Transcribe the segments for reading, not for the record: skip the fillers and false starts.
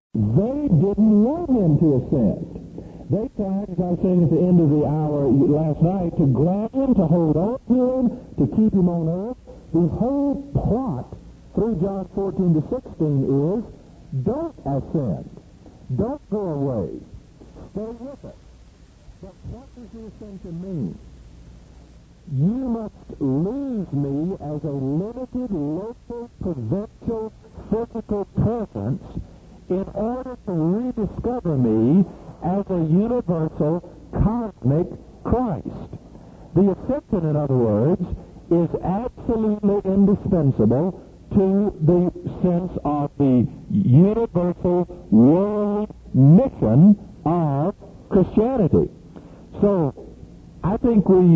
They didn't want him to ascend. They tried, as I was saying at the end of the hour last night, to grab him, to hold on to him, to keep him on earth. The whole plot through John 14 to 16 is, don't ascend. Don't go away. Stay with us. But what does the ascension mean? You must lose me as a limited, local, provincial, physical presence in order to rediscover me as a universal, cosmic Christ. The ascension, in other words, is absolutely indispensable to the sense of the universal world mission of Christianity. So, I think we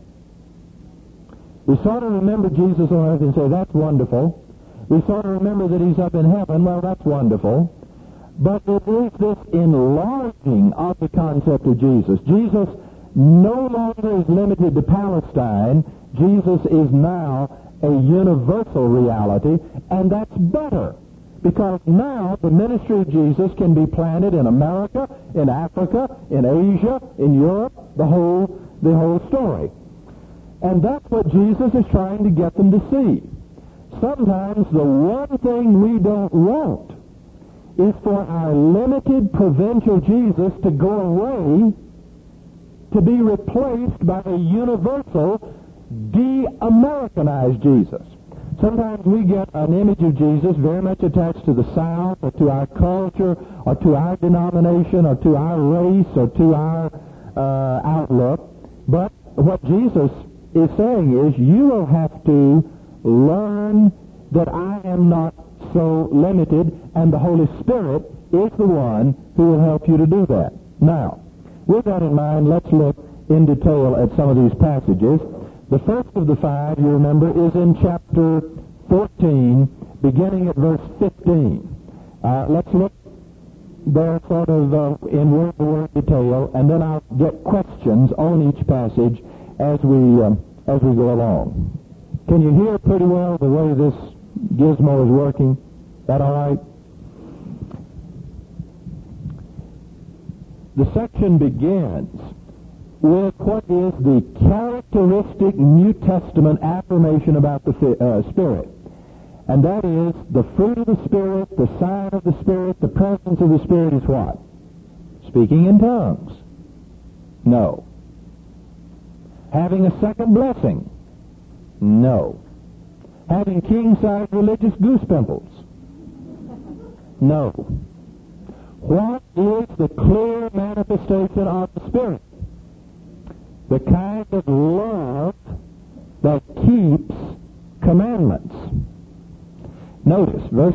sort of remember Jesus on earth and say, that's wonderful. We sort of remember that he's up in heaven. Well, that's wonderful. But it is this enlarging of the concept of Jesus. Jesus no longer is limited to Palestine. Jesus is now a universal reality, and that's better, because now the ministry of Jesus can be planted in America, in Africa, in Asia, in Europe, the whole story. And that's what Jesus is trying to get them to see. Sometimes the one thing we don't want is for our limited provincial Jesus to go away, to be replaced by a universal, de-Americanized Jesus. Sometimes we get an image of Jesus very much attached to the South, or to our culture, or to our denomination, or to our race, or to our outlook. But what Jesus is saying is, you will have to learn that I am not so limited, and the Holy Spirit is the one who will help you to do that. Now, with that in mind, let's look in detail at some of these passages. The first of the five, you remember, is in chapter 14, beginning at verse 15. Let's look there sort of in word-to-word detail, and then I'll get questions on each passage as we go along. Can you hear pretty well the way this gizmo is working? That all right? The section begins with what is the characteristic New Testament affirmation about the Spirit. And that is, the fruit of the Spirit, the sign of the Spirit, the presence of the Spirit is what? Speaking in tongues? No. Having a second blessing? No. Having king-size religious goose pimples? No. What is the clear manifestation of the Spirit? The kind of love that keeps commandments. Notice, verse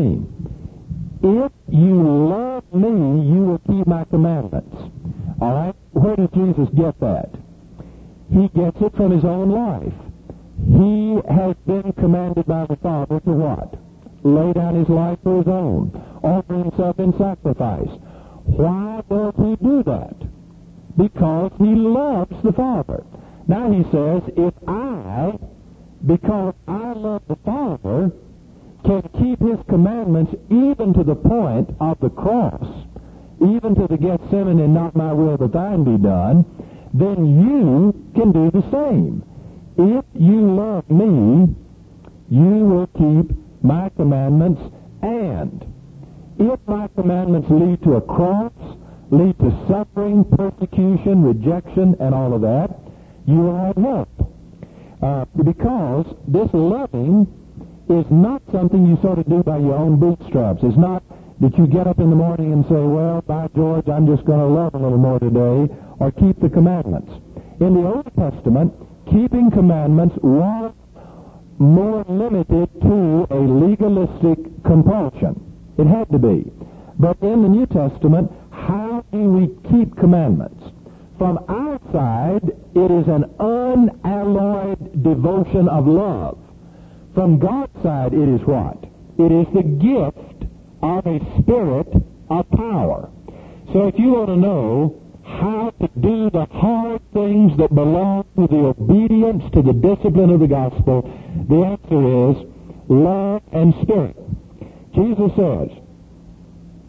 15. If you love me, you will keep my commandments. All right? Where does Jesus get that? He gets it from his own life. He has been commanded by the Father to what? Lay down his life for his own. Offer himself in sacrifice. Why does he do that? Because he loves the Father. Now he says, if I, because I love the Father, can keep his commandments even to the point of the cross, even to the Gethsemane and not my will but thine be done, then you can do the same. If you love me, you will keep my commandments, and if my commandments lead to a cross, lead to suffering, persecution, rejection, and all of that, you will have help. Because this loving is not something you sort of do by your own bootstraps. It's not that you get up in the morning and say, well, by George, I'm just going to love a little more today, or keep the commandments. In the Old Testament, keeping commandments was more limited to a legalistic compulsion. It had to be. But in the New Testament, how do we keep commandments? From our side, it is an unalloyed devotion of love. From God's side, it is what? It is the gift of a spirit of power. So if you want to know how to do the hard things that belong to the obedience, to the discipline of the gospel, the answer is love and spirit. Jesus says,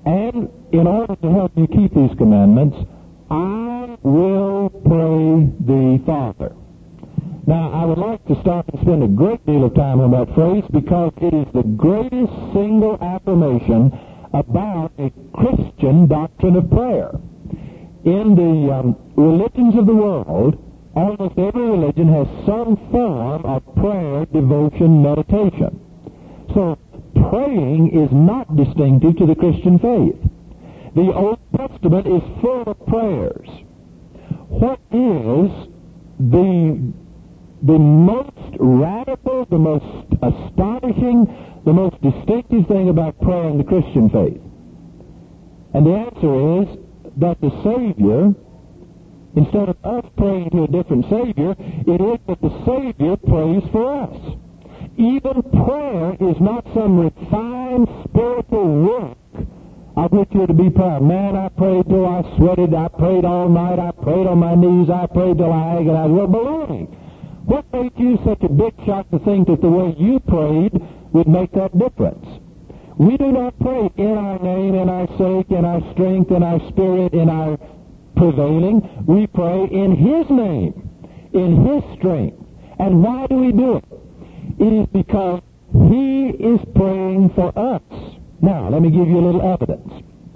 And in order to help you keep these commandments, I will pray the Father. Now, I would like to stop and spend a great deal of time on that phrase because it is the greatest single affirmation about a Christian doctrine of prayer. In the religions of the world, almost every religion has some form of prayer, devotion, meditation. So, praying is not distinctive to the Christian faith. The Old Testament is full of prayers. What is the most radical, the most astonishing, the most distinctive thing about prayer in the Christian faith? And the answer is that the Savior, instead of us praying to a different Savior, it is that the Savior prays for us. Even prayer is not some refined spiritual work of which you're to be proud. Man, I prayed till I sweated, I prayed all night, I prayed on my knees, I prayed till I agonized. Well, baloney. What made you such a big shot to think that the way you prayed would make that difference? We do not pray in our name, in our sake, in our strength, in our spirit, in our prevailing. We pray in His name, in His strength. And why do we do it? It is because He is praying for us. Now, let me give you a little evidence.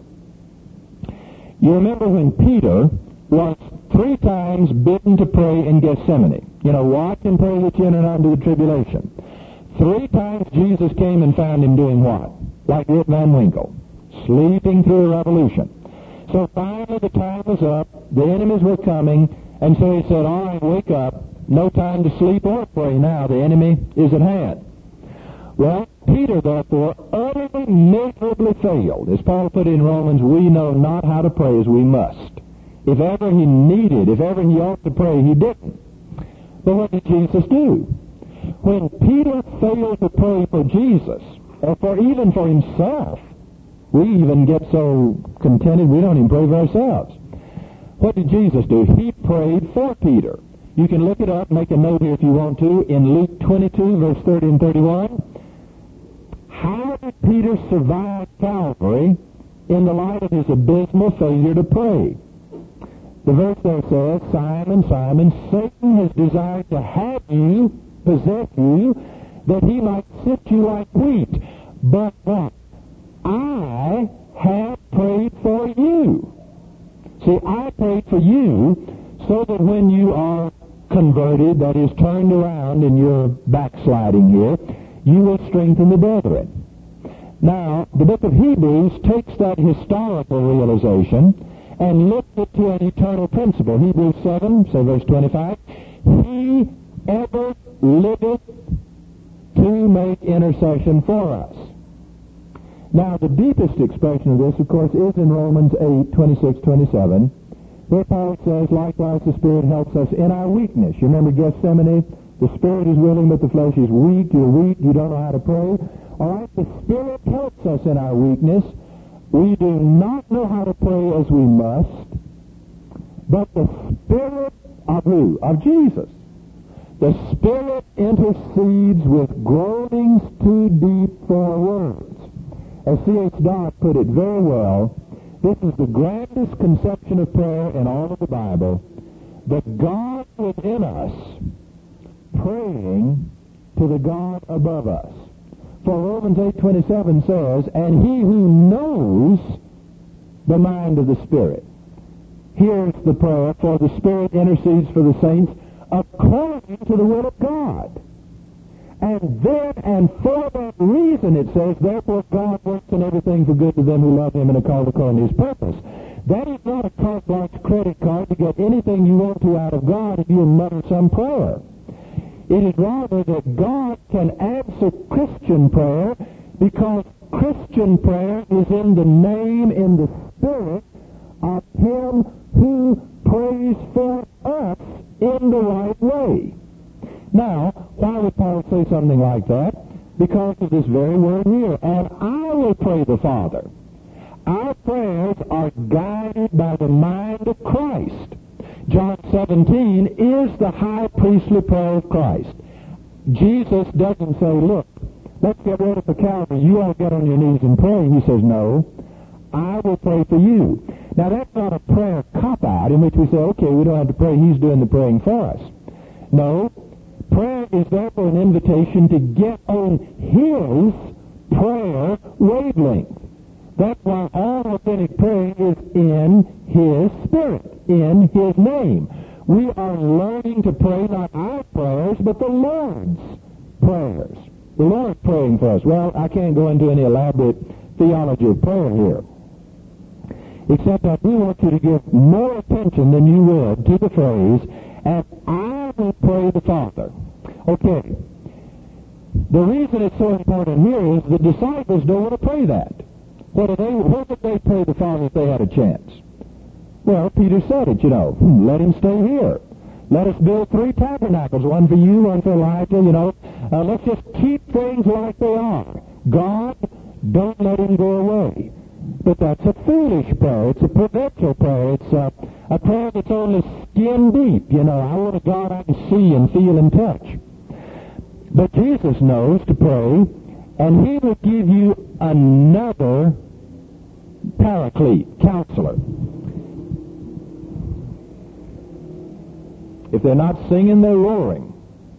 You remember when Peter was 3 times bidden to pray in Gethsemane. You know, watch and pray that you enter not into the tribulation. 3 times Jesus came and found him doing what? Like Rip Van Winkle, sleeping through a revolution. So finally the time was up, the enemies were coming, and so he said, all right, wake up, no time to sleep or pray now, the enemy is at hand. Well, Peter, therefore, utterly miserably failed. As Paul put in Romans, we know not how to pray as we must. If ever he needed, if ever he ought to pray, he didn't. But what did Jesus do? When Peter failed to pray for Jesus, or even for himself, we even get so contented we don't even pray for ourselves. What did Jesus do? He prayed for Peter. You can look it up, make a note here if you want to, in Luke 22, verse 30 and 31. How did Peter survive Calvary in the light of his abysmal failure to pray? The verse there says, Simon, Simon, Satan has desired to have you, possess you, that he might sift you like wheat. But what? I have prayed for you. See, I prayed for you so that when you are converted, that is, turned around in your backsliding here, you will strengthen the brethren. Now, the book of Hebrews takes that historical realization and looks it to an eternal principle. Hebrews 7, say verse 25, He ever liveth to make intercession for us. Now, the deepest expression of this, of course, is in Romans 8, 26, 27, where Paul says, likewise the Spirit helps us in our weakness. You remember Gethsemane? The Spirit is willing, but the flesh is weak. You're weak. You don't know how to pray. All right, the Spirit helps us in our weakness. We do not know how to pray as we must, but the Spirit of who? Of Jesus. The Spirit intercedes with groanings too deep for words. As C.H. Dodd put it very well, this is the grandest conception of prayer in all of the Bible, the God within us praying to the God above us. For Romans 8:27 says, and he who knows the mind of the Spirit. Here's the prayer, for the Spirit intercedes for the saints according to the will of God. And then, and for that reason, it says, therefore God works in everything for good to them who love him and are called according to his purpose. That is not a carte blanche credit card to get anything you want to out of God if you mutter some prayer. It is rather that God can answer Christian prayer because Christian prayer is in the name, in the Spirit of Him who prays for us in the right way. Now, why would Paul say something like that? Because of this very word here. And I will pray the Father. Our prayers are guided by the mind of Christ. John 17 is the high priestly prayer of Christ. Jesus doesn't say, look, let's get ready for Calvary. You all get on your knees and pray. He says, no, I will pray for you. Now, that's not a prayer cop-out in which we say, okay, we don't have to pray, he's doing the praying for us. No, prayer is therefore an invitation to get on his prayer wavelength. That's why all authentic prayer is in his spirit, in his name. We are learning to pray not our prayers, but the Lord's prayers. The Lord praying for us. Well, I can't go into any elaborate theology of prayer here, except I do want you to give more attention than you would to the phrase, and I will pray the Father. Okay. The reason it's so important here is the disciples don't want to pray that. Where would they pray the Father if they had a chance? Well, Peter said it, let him stay here. Let us build 3 tabernacles, one for you, one for Elijah, let's just keep things like they are. God, don't let him go away. But that's a foolish prayer. It's a provincial prayer. It's a prayer that's only skin deep. I want a God I can see and feel and touch. But Jesus knows to pray, and he will give you another paraclete, counselor. If they're not singing, they're roaring.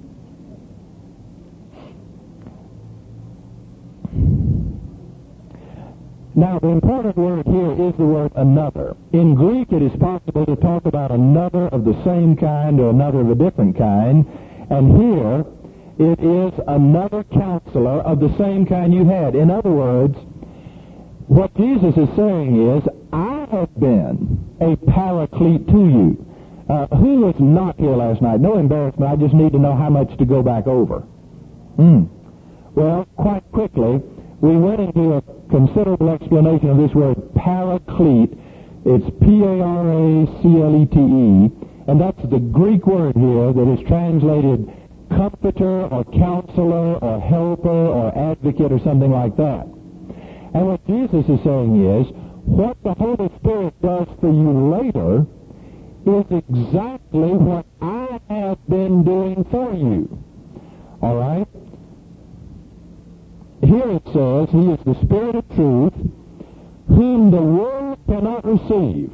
Now, the important word here is the word another. In Greek, it is possible to talk about another of the same kind or another of a different kind. And here, it is another counselor of the same kind you had. In other words, what Jesus is saying is, I have been a paraclete to you. Who was not here last night? No embarrassment. I just need to know how much to go back over. Well, quite quickly, we went into a considerable explanation of this word paraclete. It's P-A-R-A-C-L-E-T-E, and that's the Greek word here that is translated comforter or counselor or helper or advocate or something like that. And what Jesus is saying is, what the Holy Spirit does for you later is exactly what I have been doing for you. All right? Here it says, he is the Spirit of truth, whom the world cannot receive.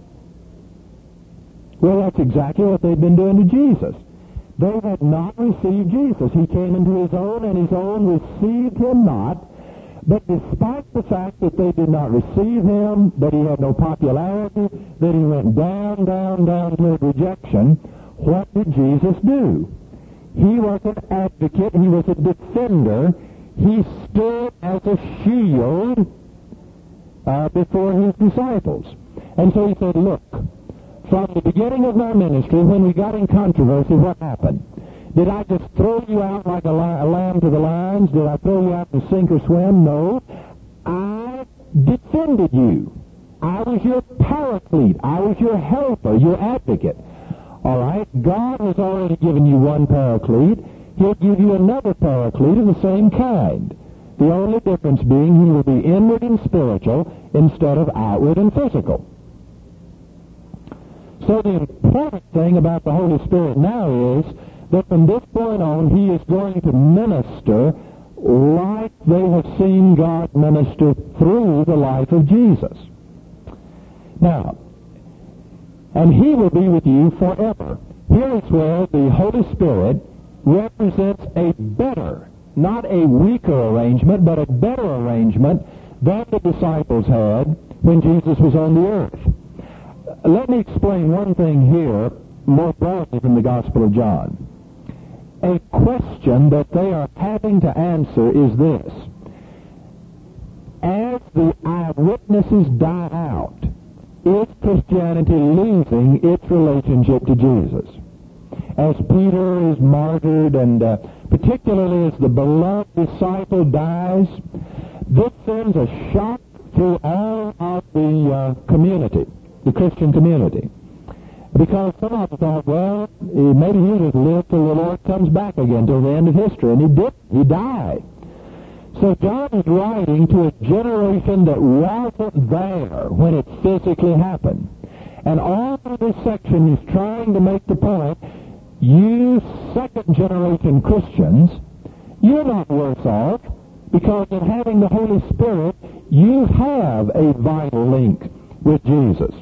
Well, that's exactly what they've been doing to Jesus. They had not received Jesus. He came into his own, and his own received him not. But despite the fact that they did not receive him, that he had no popularity, that he went down, down, down toward rejection, what did Jesus do? He was an advocate. He was a defender. He stood as a shield before his disciples. And so he said, look, from the beginning of my ministry, when we got in controversy, what happened? Did I just throw you out like a lamb to the lions? Did I throw you out to sink or swim? No. I defended you. I was your paraclete. I was your helper, your advocate. All right? God has already given you one paraclete. He'll give you another paraclete of the same kind. The only difference being he will be inward and spiritual instead of outward and physical. So the important thing about the Holy Spirit now is that from this point on, he is going to minister like they have seen God minister through the life of Jesus. Now, and he will be with you forever. Here is where the Holy Spirit represents a better, not a weaker arrangement, but a better arrangement than the disciples had when Jesus was on the earth. Let me explain one thing here more broadly from the Gospel of John. A question that they are having to answer is this. As the eyewitnesses die out, is Christianity losing its relationship to Jesus? As Peter is martyred, and particularly as the beloved disciple dies, this sends a shock through all of the community, the Christian community. Because some of them thought, well, maybe he'll just live till the Lord comes back again, till the end of history. And he didn't. He died. So John is writing to a generation that wasn't there when it physically happened. And all through this section he's trying to make the point, you second-generation Christians, you're not worse off, because in having the Holy Spirit, You have a vital link with Jesus.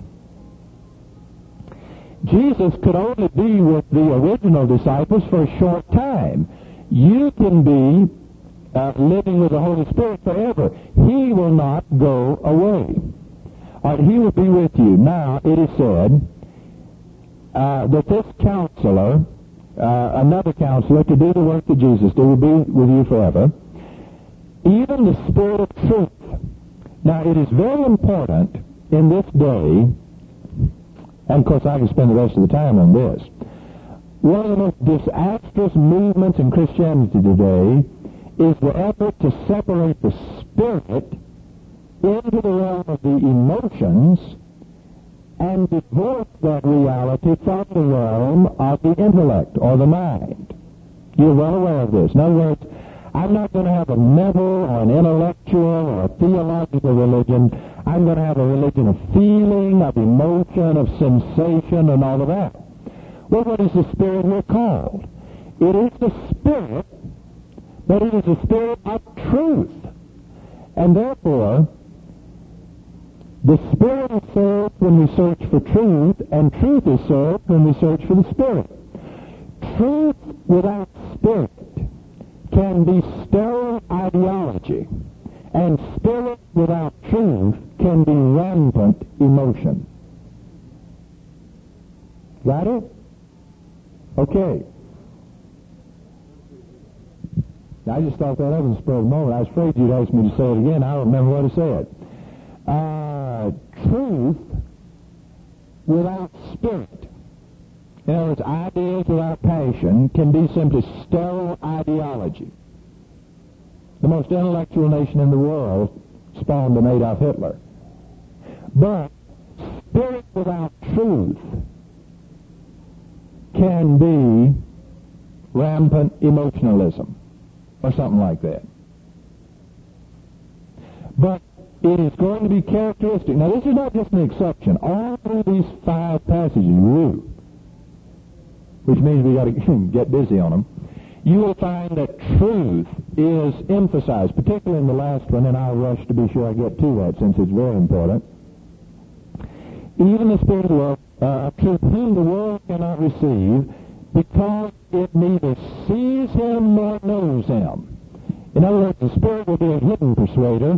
Jesus could only be with the original disciples for a short time. You can be living with the Holy Spirit forever. He will not go away. He will be with you. Now, it is said that this counselor, another counselor, to do the work that Jesus did, will be with you forever. Even the Spirit of truth. Now, it is very important in this day, and of course I can spend the rest of the time on this, one of the most disastrous movements in Christianity today is the effort to separate the Spirit into the realm of the emotions and divorce that reality from the realm of the intellect or the mind. You're well aware of this. In other words, I'm not going to have a mental or an intellectual or a theological religion. I'm going to have a religion of feeling, of emotion, of sensation, and all of that. Well, what is the Spirit we're called? It is the Spirit, but it is the Spirit of truth. And therefore, the Spirit is served when we search for truth, and truth is served when we search for the Spirit. Truth without Spirit can be sterile ideology, and Spirit without truth can be rampant emotion. Got it? Okay. I just thought that up in the spur of the moment. I was afraid you'd ask me to say it again. I don't remember what I said. Truth without Spirit, in other words, ideas without passion, can be simply sterile ideology. The most intellectual nation in the world spawned an Adolf Hitler. But Spirit without truth can be rampant emotionalism, or something like that. But it is going to be characteristic. Now, this is not just an exception. All through these 5 passages, which means we got to get busy on them, you will find that truth is emphasized, particularly in the last one, and I'll rush to be sure I get to that since it's very important. Even the Spirit of the world, truth whom the world cannot receive, because it neither sees him nor knows him. In other words, the Spirit will be a hidden persuader.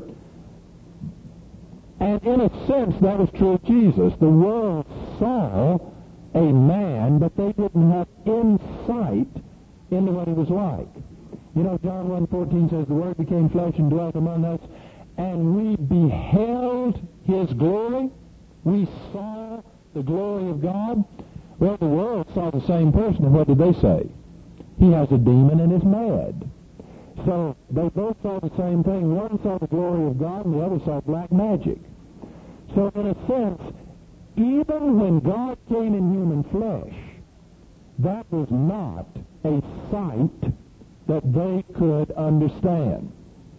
And in a sense, that was true of Jesus. The world saw a man, but they didn't have insight into what he was like. You know, John 1:14 says, the Word became flesh and dwelt among us, and we beheld his glory. We saw the glory of God. Well, the world saw the same person, and what did they say? He has a demon and is mad. So they both saw the same thing. One saw the glory of God, and the other saw black magic. So in a sense, even when God came in human flesh, that was not a sight that they could understand.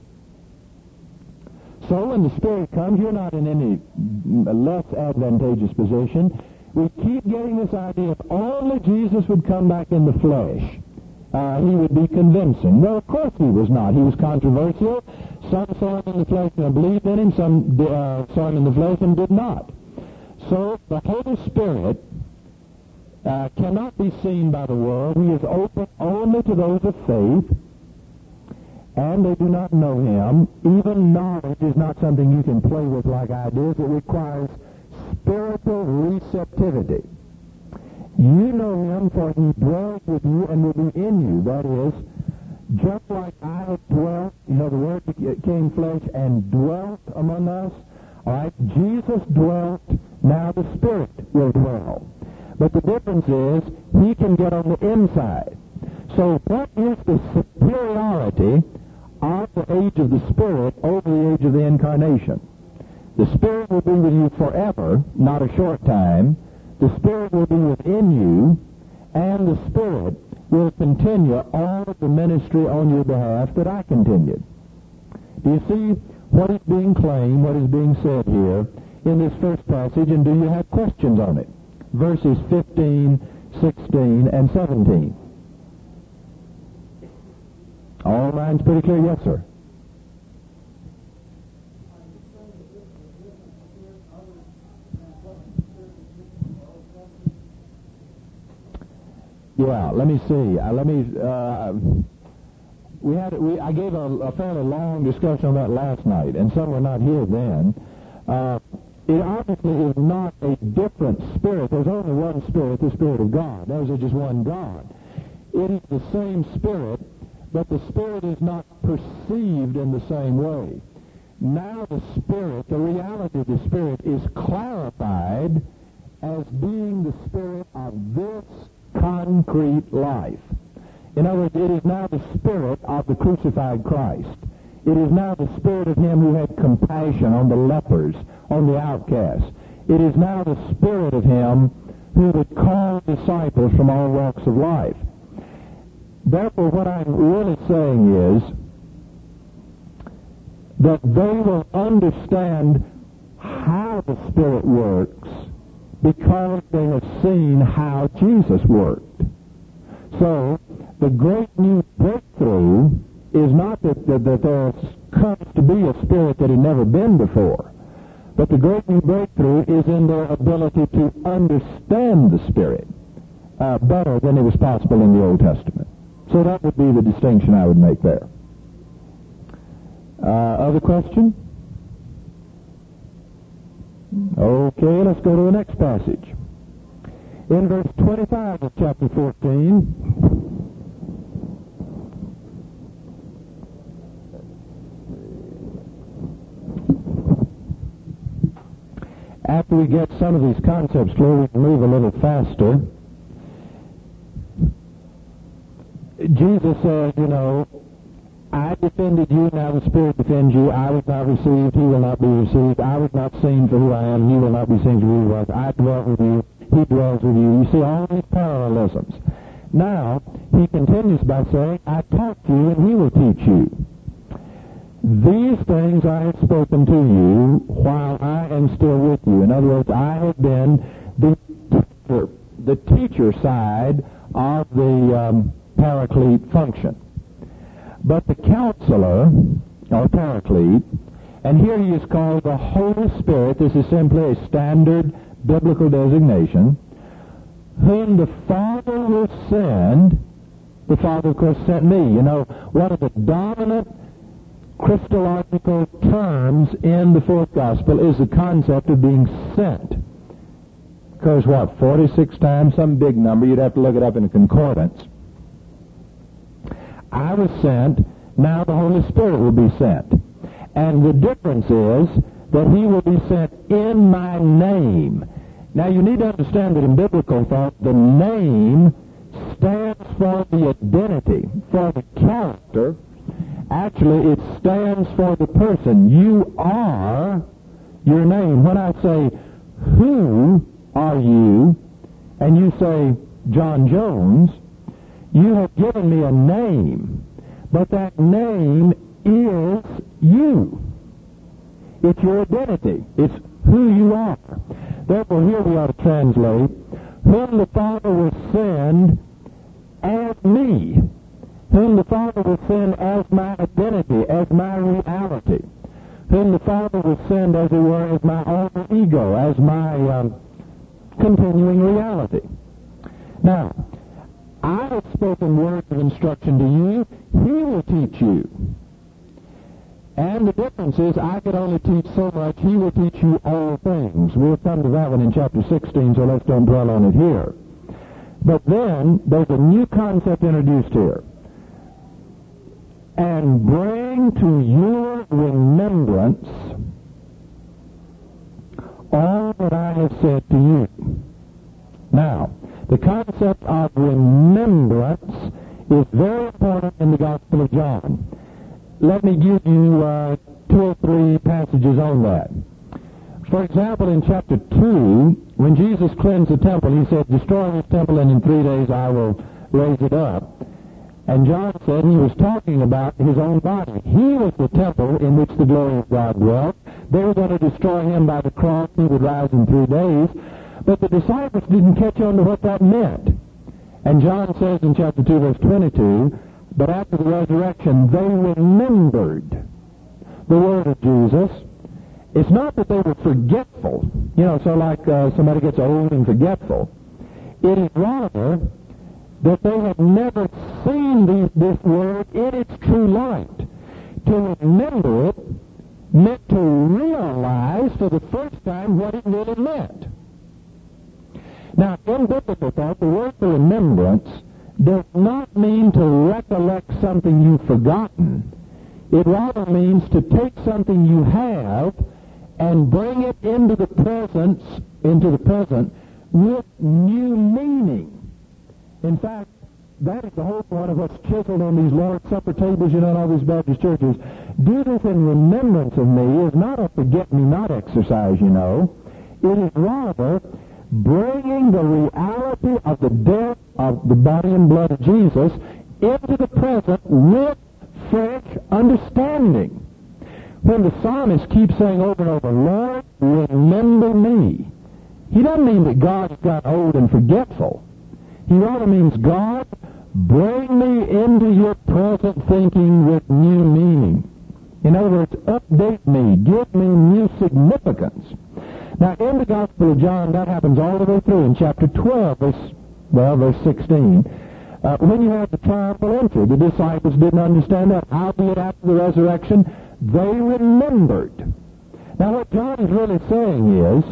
So when the Spirit comes, you're not in any less advantageous position. We keep getting this idea, if only Jesus would come back in the flesh, he would be convincing. Well, of course he was not. He was controversial. Some saw him in the flesh and believed in him. Some saw him in the flesh and did not. So the Holy Spirit cannot be seen by the world. He is open only to those of faith, and they do not know him. Even knowledge is not something you can play with like ideas. It requires spiritual receptivity. You know him, for he dwells with you and will be in you. That is, just like I have dwelt, you know, the Word became flesh and dwelt among us. All right, Jesus dwelt, now the Spirit will dwell. But the difference is, he can get on the inside. So what is the superiority of the age of the Spirit over the age of the Incarnation? The Spirit will be with you forever, not a short time. The Spirit will be within you, and the Spirit will continue all of the ministry on your behalf that I continued. Do you see what is being claimed, what is being said here in this first passage, and do you have questions on it? Verses 15, 16, and 17. All minds pretty clear? Yes, sir. Yeah, let me see. I gave a fairly long discussion on that last night, and some were not here then. It obviously is not a different spirit. There's only one spirit, the Spirit of God. There's just one God. It is the same spirit, but the spirit is not perceived in the same way. Now the spirit, the reality of the spirit, is clarified as being the spirit of this concrete life. In other words, it is now the spirit of the crucified Christ. It is now the spirit of him who had compassion on the lepers, on the outcasts. It is now the spirit of him who would call disciples from all walks of life. Therefore, what I'm really saying is that they will understand how the Spirit works because they have seen how Jesus worked. So, the great new breakthrough is not that there comes to be a spirit that had never been before, but the great new breakthrough is in their ability to understand the Spirit better than it was possible in the Old Testament. So that would be the distinction I would make there. Other question? Okay, let's go to the next passage. In verse 25 of chapter 14, after we get some of these concepts clear, we can move a little faster. Jesus says, I defended you, now the Spirit defends you. I was not received, he will not be received. I was not seen for who I am, he will not be seen for who he was. I dwelt with you, he dwells with you. You see all these parallelisms. Now, he continues by saying, I taught you and he will teach you. These things I have spoken to you while I am still with you. In other words, I have been the teacher side of the paraclete function. But the counselor, or paraclete, and here he is called the Holy Spirit. This is simply a standard biblical designation, whom the Father will send. The Father, of course, sent me. One of the dominant Christological terms in the fourth gospel is the concept of being sent. Occurs, 46 times? Some big number. You'd have to look it up in a concordance. I was sent, now the Holy Spirit will be sent. And the difference is that he will be sent in my name. Now you need to understand that in biblical thought, the name stands for the identity, for the character. Actually, it stands for the person. You are your name. When I say, who are you? And you say, John Jones, you have given me a name, but that name is you. It's your identity. It's who you are. Therefore, here we ought to translate, whom the Father will send as me, whom the Father will send as my identity, as my reality, whom the Father will send, as it were, as my alter ego, as my continuing reality. Now, I have spoken words of instruction to you. He will teach you. And the difference is I could only teach so much. He will teach you all things. We'll come to that one in chapter 16, so let's don't dwell on it here. But then there's a new concept introduced here. And bring to your remembrance all that I have said to you. Now, the concept of remembrance is very important in the Gospel of John. Let me give you 2 or 3 passages on that. For example, in chapter 2, when Jesus cleansed the temple, he said, destroy this temple and in 3 days I will raise it up. And John said, and he was talking about his own body. He was the temple in which the glory of God dwelt. They were going to destroy him by the cross. He would rise in 3 days. But the disciples didn't catch on to what that meant. And John says in chapter 2, verse 22, but after the resurrection, they remembered the word of Jesus. It's not that they were forgetful, so like somebody gets old and forgetful. It is rather that they had never seen this word in its true light. To remember it meant to realize for the first time what it really meant. Now, in biblical thought, the word for remembrance does not mean to recollect something you've forgotten. It rather means to take something you have and bring it into the present with new meaning. In fact, that is the whole point of what's chiseled on these Lord's Supper tables, in all these Baptist churches. Do this in remembrance of me is not a forget-me-not exercise, It is rather bringing the reality of the death of the body and blood of Jesus into the present with fresh understanding. When the psalmist keeps saying over and over, Lord, remember me, he doesn't mean that God's got old and forgetful. He rather means, God, bring me into your present thinking with new meaning. In other words, update me, give me new significance. Now, in the Gospel of John, that happens all the way through in chapter 12, verse 16. When you have the triumphal entry, the disciples didn't understand that. Howbeit after the resurrection, they remembered. Now, what John is really saying is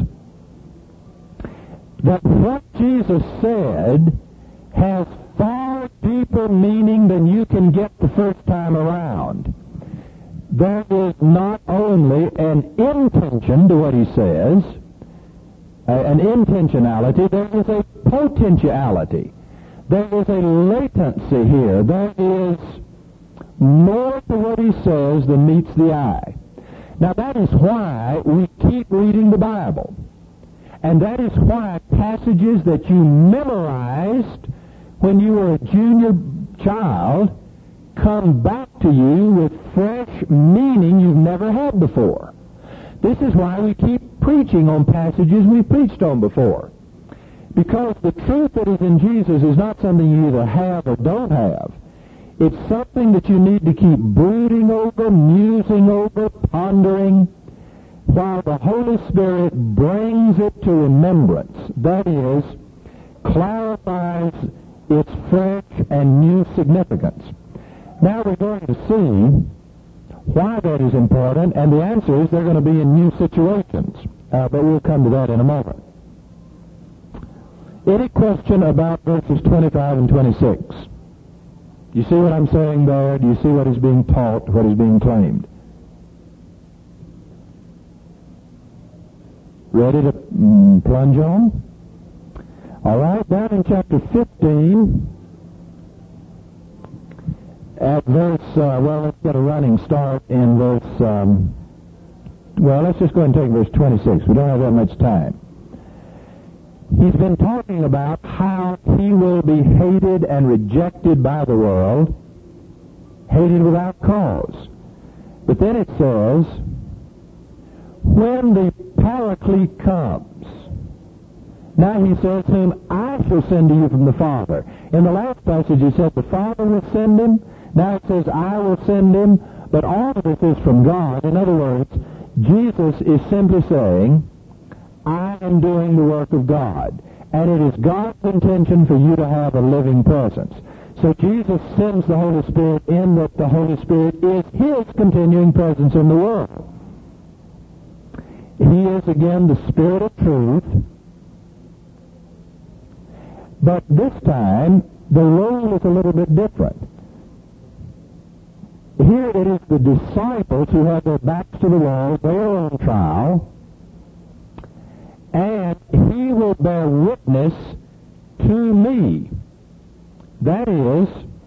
that what Jesus said has far deeper meaning than you can get the first time around. There is not only an intention to what he says, an intentionality, there is a potentiality. There is a latency here. There is more to what he says than meets the eye. Now, that is why we keep reading the Bible. And that is why passages that you memorized when you were a junior child come back to you with fresh meaning you've never had before. This is why we keep preaching on passages we preached on before. Because the truth that is in Jesus is not something you either have or don't have. It's something that you need to keep brooding over, musing over, pondering, while the Holy Spirit brings it to remembrance. That is, clarifies its fresh and new significance. Now we're going to see why that is important, and the answer is they're going to be in new situations. But we'll come to that in a moment. Any question about verses 25 and 26? Do you see what I'm saying there? Do you see what is being taught, what is being claimed? Ready to plunge on? All right, down in chapter 15, at verse, let's get a running start in verse, let's just go ahead and take verse 26. We don't have that much time. He's been talking about how he will be hated and rejected by the world, hated without cause. But then it says, when the Paraclete comes. Now he says, whom I shall send to you from the Father. In the last passage he said the Father will send him. Now it says I will send him. But all of this is from God. In other words, Jesus is simply saying, I am doing the work of God. And it is God's intention for you to have a living presence. So Jesus sends the Holy Spirit in that the Holy Spirit is his continuing presence in the world. He is, again, the Spirit of truth. But this time, the role is a little bit different. Here it is the disciples who have their backs to the wall, they are on trial, and he will bear witness to me. That is,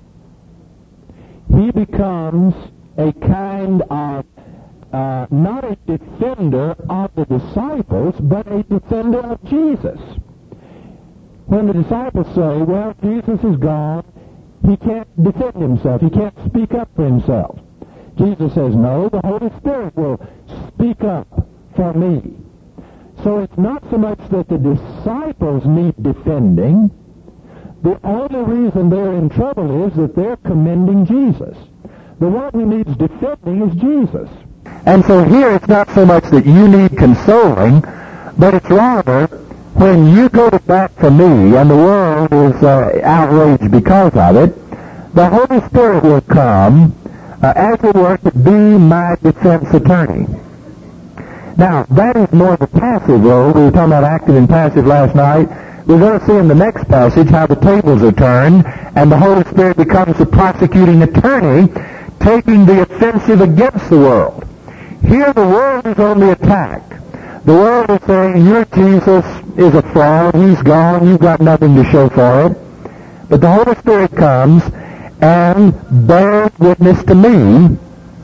he becomes a kind of, not a defender of the disciples, but a defender of Jesus. When the disciples say, well, Jesus is gone, he can't defend himself, he can't speak up for himself. Jesus says, no, the Holy Spirit will speak up for me. So it's not so much that the disciples need defending. The only reason they're in trouble is that they're commending Jesus. The one who needs defending is Jesus. And so here it's not so much that you need consoling, but it's rather when you go to bat for me and the world is outraged because of it, the Holy Spirit will come, as it were, to be my defense attorney. Now, that is more the passive role. We were talking about active and passive last night. We're going to see in the next passage how the tables are turned, and the Holy Spirit becomes the prosecuting attorney, taking the offensive against the world. Here the world is on the attack. The world is saying, your Jesus is a fraud, he's gone, you've got nothing to show for it. But the Holy Spirit comes and bears witness to me,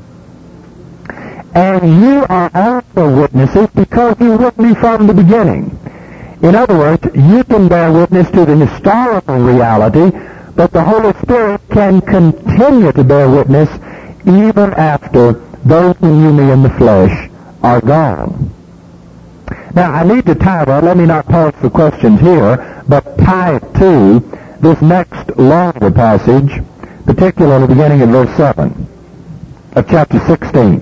and you are also witnesses because you were with me from the beginning. In other words, you can bear witness to the historical reality, but the Holy Spirit can continue to bear witness even after those who knew me in the flesh are gone. Now, I need to tie that. Let me not pause for questions here, but tie it to this next longer passage, particularly beginning in verse 7 of chapter 16.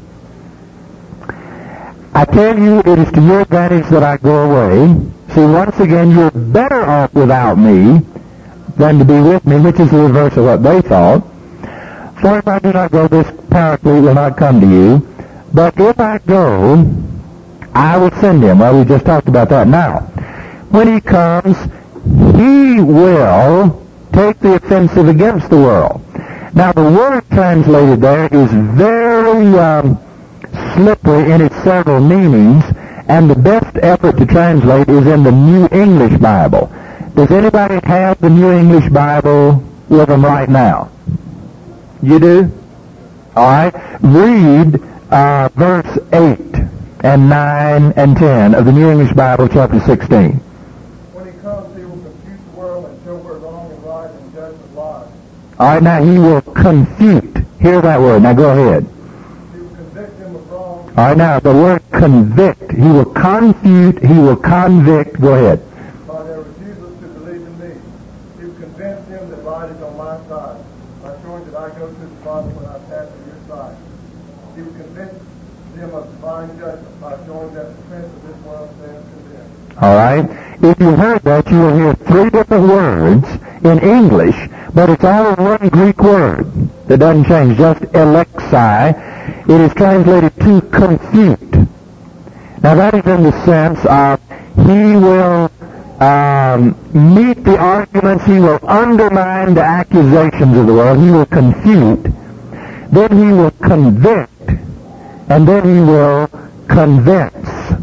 I tell you, it is to your advantage that I go away. See, once again, you're better off without me than to be with me, which is the reverse of what they thought. For if I do not go, this Paraclete will not come to you. But if I go, I will send him. Well, we just talked about that now. When he comes, he will take the offensive against the world. Now, the word translated there is very slippery in its several meanings, and the best effort to translate is in the New English Bible. Does anybody have the New English Bible with them right now? You do? All right. Read verse 8 and 9 and 10 of the New English Bible, chapter 16. When he comes, he will confute the world and show where wrong and right and judgment lies. All right, now he will confute. Hear that word. Now go ahead. He will convict him of wrong. All right, now the word convict. He will confute. He will convict. Go ahead. By their refusal to believe in me. He will convince him that light is on my side, by showing that I go to the Father when I pass to your side. He will convince them of divine judgment by showing that the prince of this world stands condemned. All right. If you heard that, you will hear three different words in English, but it's all one Greek word that doesn't change, just elexai. It is translated to confute. Now that is in the sense of he will meet the arguments, he will undermine the accusations of the world, he will confute, then he will convict, and then he will convince.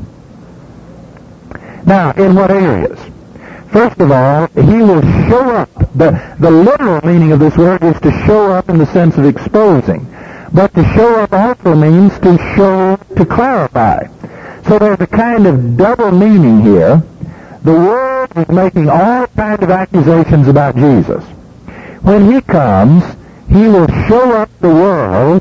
Now, in what areas? First of all, he will show up. The literal meaning of this word is to show up in the sense of exposing. But to show up also means to show, to clarify. So there's a kind of double meaning here. The world is making all kinds of accusations about Jesus. When he comes, he will show up the world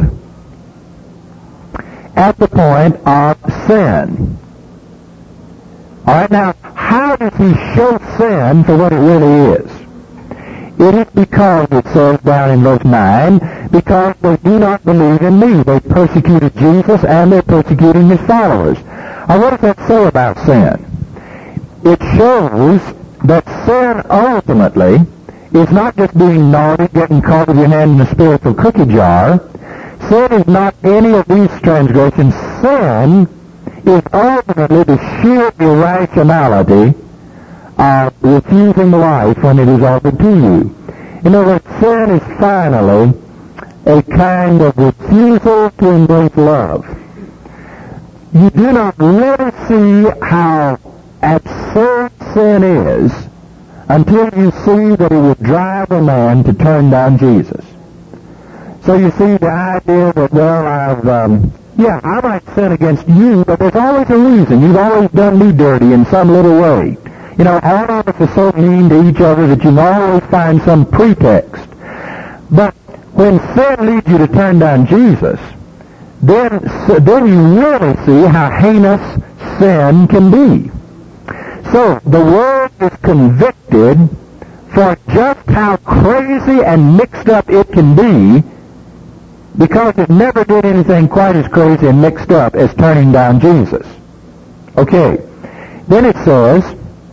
at the point of sin. All right, now, how does he show sin for what it really is? It is because, it says down in verse 9, because they do not believe in me. They persecuted Jesus and they're persecuting his followers. Now, what does that say about sin? It shows that sin ultimately is not just being naughty, getting caught with your hand in a spiritual cookie jar. Sin is not any of these transgressions. Sin is ultimately the sheer irrationality of refusing life when it is offered to you. In other words, sin is finally a kind of refusal to embrace love. You do not really see how absurd sin is until you see that it would drive a man to turn down Jesus. So you see the idea that, well, I might sin against you, but there's always a reason. You've always done me dirty in some little way. You know, all of us are so mean to each other that you can always find some pretext. But when sin leads you to turn down Jesus, then you really see how heinous sin can be. So the world is convicted for just how crazy and mixed up it can be, because it never did anything quite as crazy and mixed up as turning down Jesus. Okay. Then it says,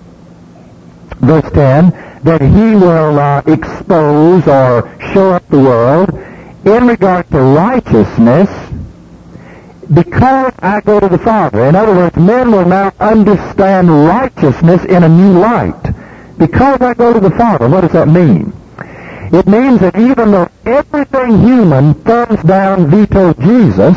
verse 10, that he will expose or show up the world in regard to righteousness because I go to the Father. In other words, men will now understand righteousness in a new light. Because I go to the Father, what does that mean? It means that even though everything human thumbs down vetoed Jesus,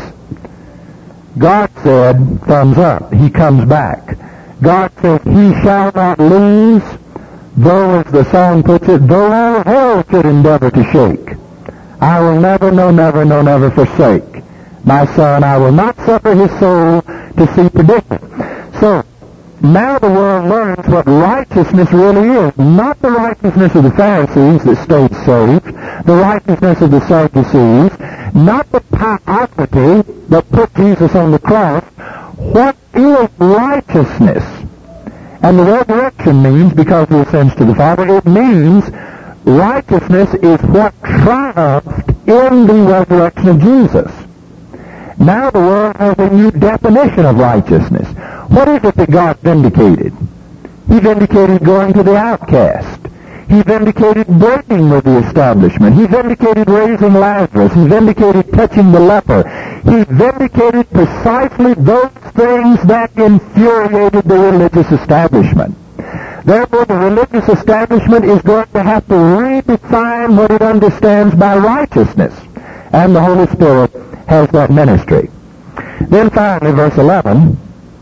God said, thumbs up. He comes back. God said, he shall not lose, though, as the song puts it, though all hell should endeavor to shake. I will never, no, never forsake my son. I will not suffer his soul to see perdition. So, now the world learns what righteousness really is. Not the righteousness of the Pharisees that stayed saved, the righteousness of the Sadducees, not the piety that put Jesus on the cross. What is righteousness? And the resurrection means, because of ascends to the Father, it means righteousness is what triumphed in the resurrection of Jesus. Now the world has a new definition of righteousness. What is it that God vindicated? He vindicated going to the outcast. He vindicated breaking with the establishment. He vindicated raising Lazarus. He vindicated touching the leper. He vindicated precisely those things that infuriated the religious establishment. Therefore, the religious establishment is going to have to redefine what it understands by righteousness. And the Holy Spirit has that ministry. Then finally, verse 11,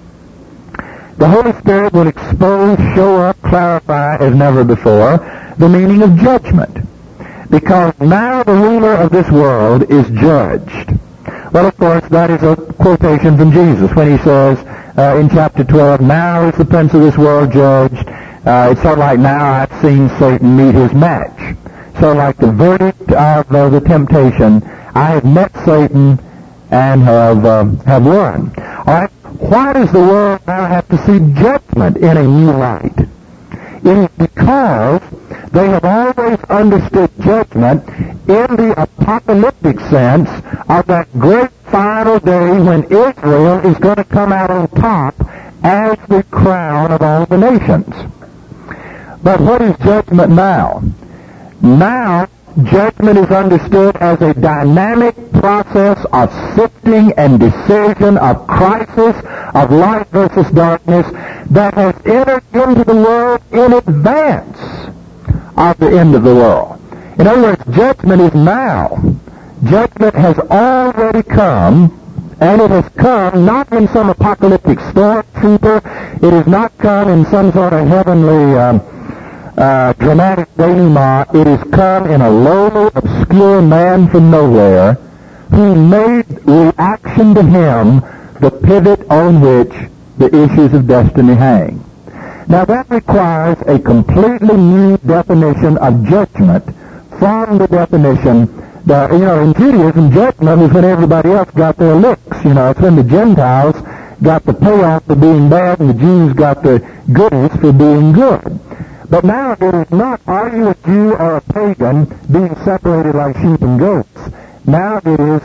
the Holy Spirit will expose, show up, clarify as never before the meaning of judgment. Because now the ruler of this world is judged. Well, of course, that is a quotation from Jesus when he says in chapter 12, now is the prince of this world judged. It's sort of like now I've seen Satan meet his match. So like the verdict of the temptation, I have met Satan and have won. All right. Why does the world now have to see judgment in a new light? It is because they have always understood judgment in the apocalyptic sense of that great final day when Israel is going to come out on top as the crown of all the nations. But what is judgment now? Now, judgment is understood as a dynamic process of sifting and decision, of crisis, of light versus darkness, that has entered into the world in advance of the end of the world. In other words, judgment is now. Judgment has already come, and it has come not in some apocalyptic stormtrooper. It has not come in some sort of heavenly dramatic denouement. It has come in a lowly, obscure man from nowhere who made reaction to him the pivot on which the issues of destiny hang. Now that requires a completely new definition of judgment from the definition that, in Judaism, judgment was when everybody else got their licks. It's when the Gentiles got the payoff for being bad and the Jews got the goodies for being good. But now it is not, are you a Jew or a pagan being separated like sheep and goats? Now it is,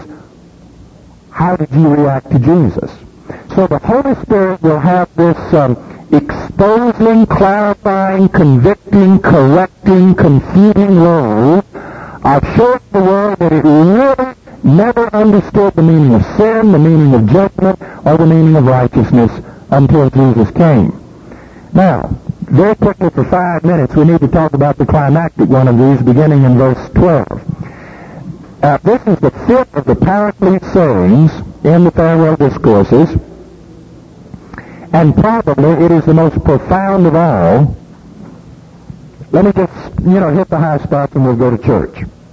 how did you react to Jesus? So the Holy Spirit will have this exposing, clarifying, convicting, correcting, confuting role of showing the world that it really never understood the meaning of sin, the meaning of judgment, or the meaning of righteousness until Jesus came. Now, very quickly for 5 minutes, we need to talk about the climactic one of these, beginning in verse 12. This is the fifth of the Paraclete sayings in the farewell discourses, and probably it is the most profound of all. Let me just, hit the high spots and we'll go to church.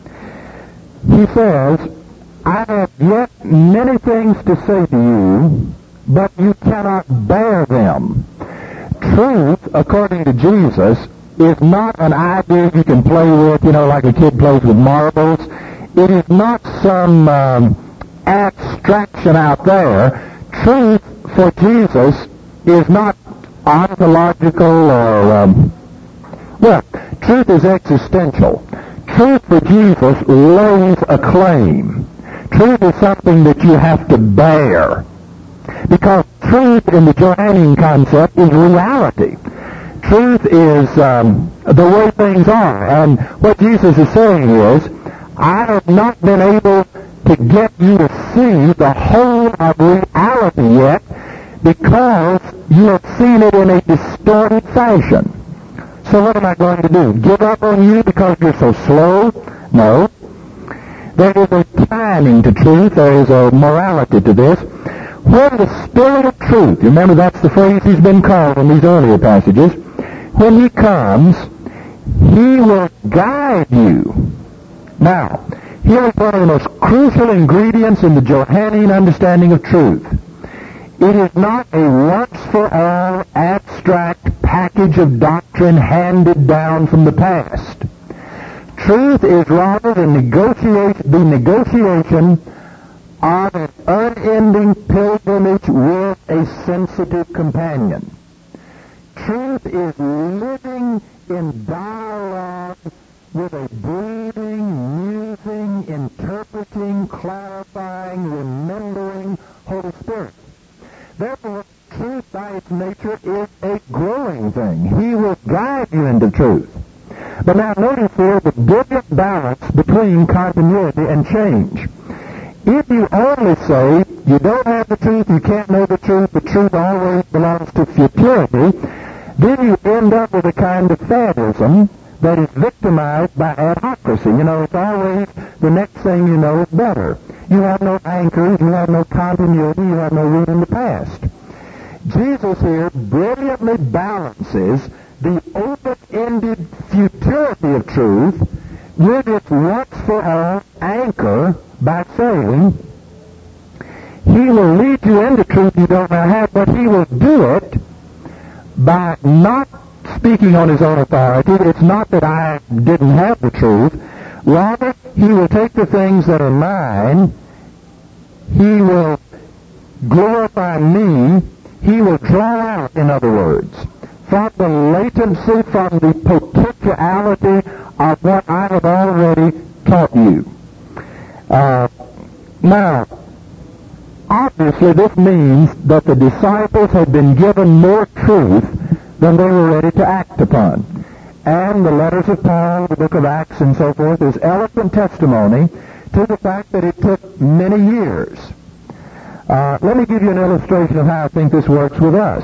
He says, I have yet many things to say to you, but you cannot bear them. Truth, according to Jesus, is not an idea you can play with, like a kid plays with marbles. It is not some abstraction out there. Truth for Jesus is not ontological or, truth is existential. Truth for Jesus lays a claim. Truth is something that you have to bear. Because truth in the Johannine concept is reality. truth is the way things are. And what Jesus is saying is, I have not been able to get you to see the whole of reality yet because you have seen it in a distorted fashion. So what am I going to do? Give up on you because you're so slow? No. There is a timing to truth. There is a morality to this. When the Spirit of truth, remember that's the phrase he's been called in these earlier passages, when he comes, he will guide you. Now, here is one of the most crucial ingredients in the Johannine understanding of truth. It is not a once-for-all abstract package of doctrine handed down from the past. Truth is rather the negotiation of an unending pilgrimage with a sensitive companion. Truth is living in dialogue with a brooding, musing, interpreting, clarifying, remembering Holy Spirit. Therefore, truth by its nature is a growing thing. He will guide you into truth. But now notice here the brilliant balance between continuity and change. If you only say you don't have the truth, you can't know the truth always belongs to futurity, then you end up with a kind of fadism that is victimized by adhocracy. You know, it's always the next thing you know is better. You have no anchors, you have no continuity, you have no root in the past. Jesus here brilliantly balances the open-ended futurity of truth with its once-for-all anchor by saying, he will lead you into truth you don't know how, but he will do it by not speaking on his own authority. It's not that I didn't have the truth. Rather, he will take the things that are mine, he will glorify me, he will draw out, in other words, from the latency, from the potentiality of what I have already taught you. Now, obviously this means that the disciples had been given more truth than they were ready to act upon. And the letters of Paul, the book of Acts and so forth, is eloquent testimony to the fact that it took many years. Let me give you an illustration of how I think this works with us.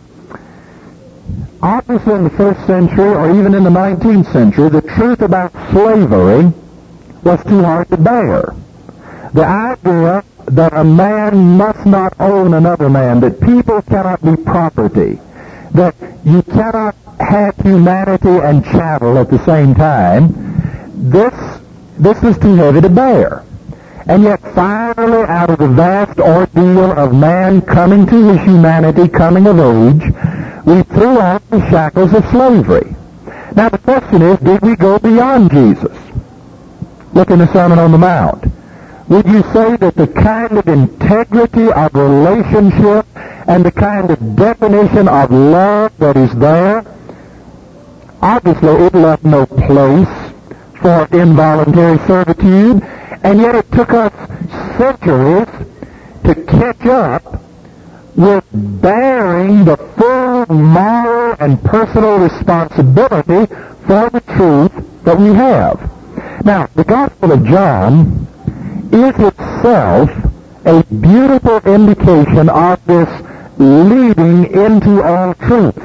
Obviously in the first century, or even in the 19th century, the truth about slavery was too hard to bear. The idea that a man must not own another man, that people cannot be property, that you cannot have humanity and chattel at the same time, this was too heavy to bear. And yet finally, out of the vast ordeal of man coming to his humanity, coming of age, we threw off the shackles of slavery. Now the question is, did we go beyond Jesus? Look in the Sermon on the Mount. Would you say that the kind of integrity of relationship and the kind of definition of love that is there, obviously it left no place for involuntary servitude, and yet it took us centuries to catch up with bearing the full moral and personal responsibility for the truth that we have. Now, the Gospel of John is itself a beautiful indication of this leading into all truth.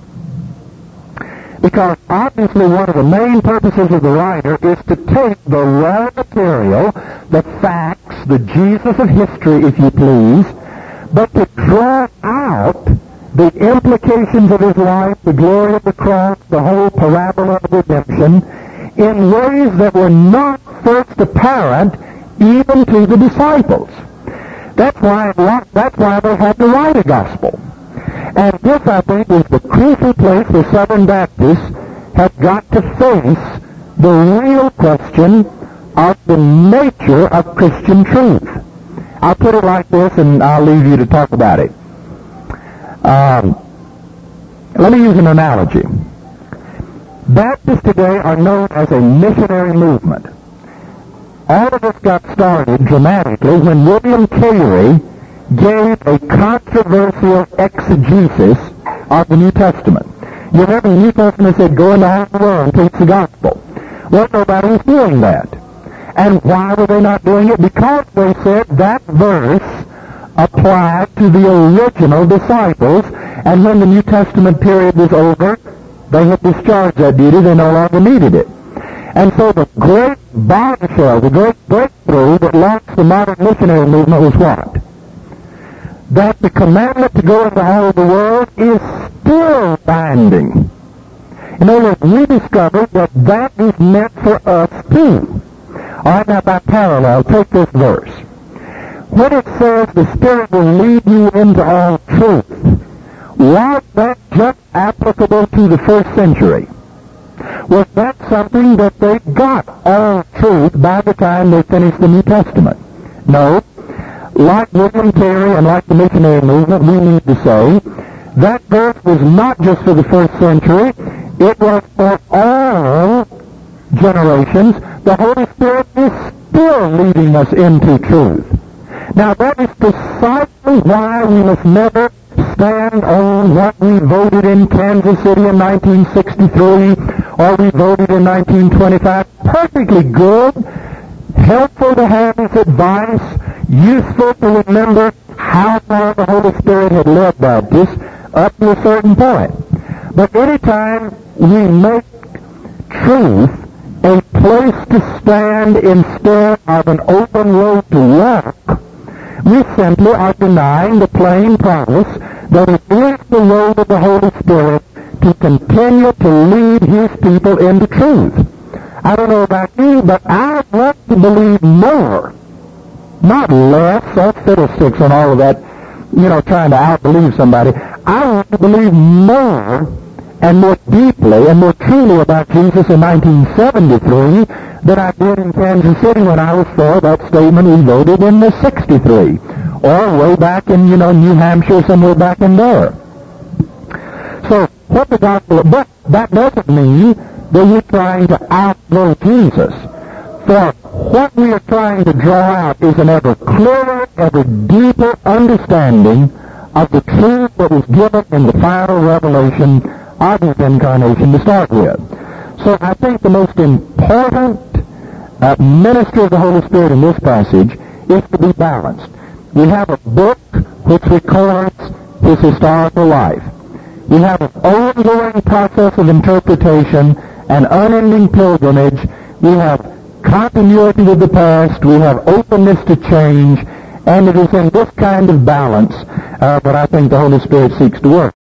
Because obviously one of the main purposes of the writer is to take the raw material, the facts, the Jesus of history, if you please, but to draw out the implications of his life, the glory of the cross, the whole parabola of redemption, in ways that were not first apparent even to the disciples. That's why they had to write a gospel. And this, I think, is the crucial place where Southern Baptists have got to face the real question of the nature of Christian truth. I'll put it like this, and I'll leave you to talk about it. Let me use an analogy. Baptists today are known as a missionary movement. All of this got started dramatically when William Carey gave a controversial exegesis of the New Testament. You remember the New Testament said, go into all the world and preach the gospel. Well, nobody was doing that. And why were they not doing it? Because they said that verse applied to the original disciples, and when the New Testament period was over, they had discharged that duty. They no longer needed it. And so the great bombshell, the great breakthrough that launched the modern missionary movement was what? That the commandment to go into all the world is still binding. In other words, we discovered that that is meant for us too. All right, now by parallel, take this verse. When it says the Spirit will lead you into all truth, was that just applicable to the first century? Was that something that they got all truth by the time they finished the New Testament? No. Like William Terry and like the missionary movement, we need to say that verse was not just for the first century. It was for all generations. The Holy Spirit is still leading us into truth. Now that is precisely why we must never stand on what we voted in Kansas City in 1963 or we voted in 1925. Perfectly good, helpful to have as advice, useful to remember how far the Holy Spirit had led Baptists up to a certain point. But anytime we make truth a place to stand instead of an open road to walk, we simply are denying the plain promise that it is the road of the Holy Spirit to continue to lead His people into truth. I don't know about you, but I want to believe more, not less. That's fiddlesticks and all of that, trying to out-believe somebody. I want to believe more and more deeply and more truly about Jesus in 1973 than I did in Kansas City when I was for that statement we voted in the 63, or way back in, New Hampshire, somewhere back in there. So, what the gospel, but that doesn't mean that we're trying to outgrow Jesus. For what we are trying to draw out is an ever clearer, ever deeper understanding of the truth that was given in the final revelation of His incarnation to start with. So I think the most important ministry of the Holy Spirit in this passage is to be balanced. We have a book which records His historical life. We have an ongoing process of interpretation, an unending pilgrimage. We have continuity with the past. We have openness to change. And it is in this kind of balance that I think the Holy Spirit seeks to work.